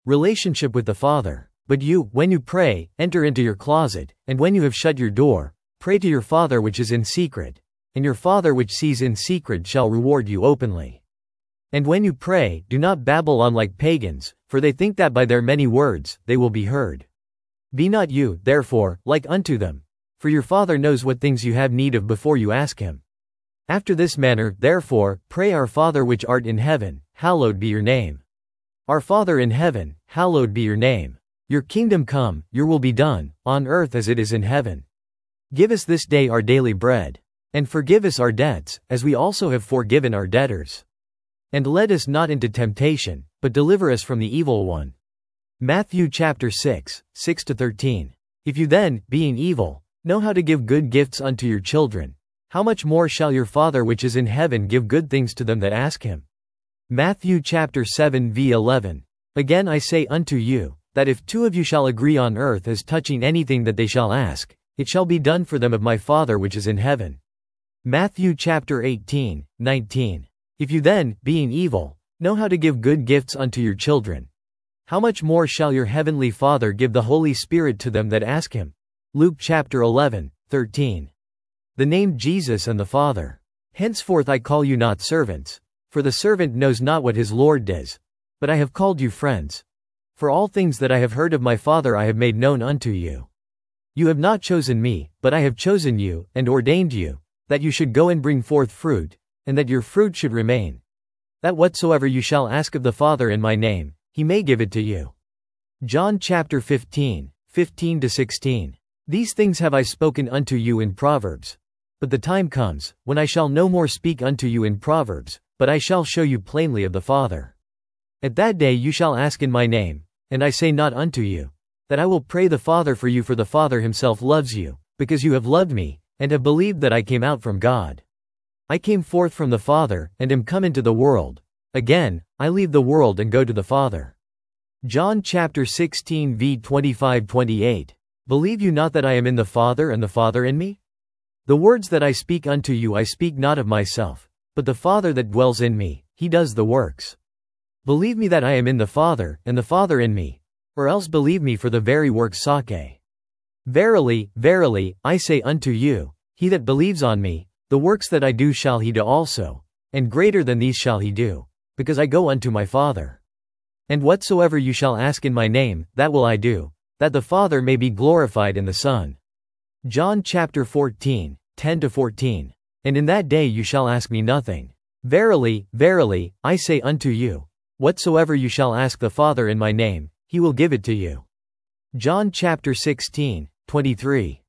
Relationship with the Father. But you, when you pray, enter into your closet, and when you have shut your door, pray to your Father which is in secret, and your Father which sees in secret shall reward you openly. And when you pray, do not babble on like pagans, for they think that by their many words they will be heard. Be not you, therefore, like unto them, for your Father knows what things you have need of before you ask him. After this manner, therefore, pray, Our Father which art in heaven, hallowed be your name. Our Father in heaven, hallowed be your name. Your kingdom come, your will be done, on earth as it is in heaven. Give us this day our daily bread. And forgive us our debts, as we also have forgiven our debtors. And lead us not into temptation, but deliver us from the evil one. Matthew chapter 6, 6-13. If you then, being evil, know how to give good gifts unto your children, how much more shall your Father which is in heaven give good things to them that ask him? Matthew chapter 7 v. 11. Again I say unto you, that if two of you shall agree on earth as touching anything that they shall ask, it shall be done for them of my Father which is in heaven. Matthew chapter 18, 19. If you then, being evil, know how to give good gifts unto your children, how much more shall your heavenly Father give the Holy Spirit to them that ask him? Luke chapter 11, 13. The name Jesus and the Father. Henceforth I call you not servants, for the servant knows not what his Lord does, but I have called you friends. For all things that I have heard of my Father I have made known unto you. You have not chosen me, but I have chosen you, and ordained you, that you should go and bring forth fruit, and that your fruit should remain. That whatsoever you shall ask of the Father in my name, he may give it to you. John chapter 15, 15-16. These things have I spoken unto you in Proverbs. But the time comes, when I shall no more speak unto you in Proverbs, but I shall show you plainly of the Father. At that day you shall ask in my name, and I say not unto you, that I will pray the Father for you, for the Father himself loves you, because you have loved me, and have believed that I came out from God. I came forth from the Father, and am come into the world. Again, I leave the world and go to the Father. John chapter 16 v. 25-28. Believe you not that I am in the Father and the Father in me? The words that I speak unto you I speak not of myself, but the Father that dwells in me, he does the works. Believe me that I am in the Father, and the Father in me, or else believe me for the very works sake. Verily, verily, I say unto you, he that believes on me, the works that I do shall he do also, and greater than these shall he do, because I go unto my Father. And whatsoever you shall ask in my name, that will I do, that the Father may be glorified in the Son. John chapter 14, 10-14. And in that day you shall ask me nothing. Verily, verily, I say unto you, whatsoever you shall ask the Father in my name, he will give it to you. John chapter 16, 23.